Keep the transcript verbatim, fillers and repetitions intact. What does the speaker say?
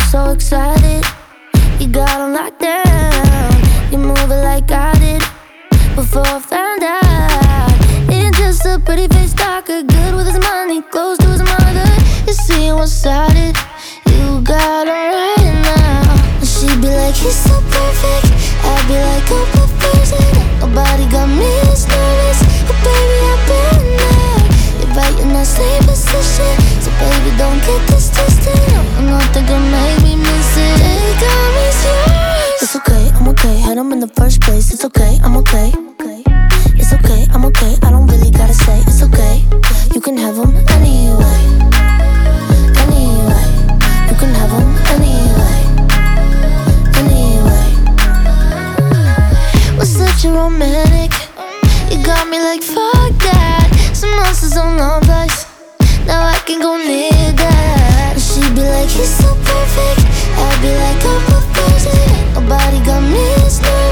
so excited. You got on lockdown. You move it like I did before I found out. Ain't just a pretty face talker, good with his money, close to his mother. You see one-sided. You got on right now. And she'd be like, he's so perfect. I'd be like, oh, perfect. Nobody got me as nervous. But baby, I've been there. You're right in that same position. So baby, don't get this twisted. I'm not thinking make me miss it. They got me serious. It's okay, I'm okay. Had him in the first place. It's okay, I'm okay. It's okay, I'm okay. I don't really gotta say it's okay. You can have him anyway. Anyway. You can have him anyway. Anyway. We're such a romantic. You got me like fuck that. Some monsters on love life. Now I can go near that. And she'd be like, he's so perfect. I'd be like, I'm a person. Nobody got me as nervous.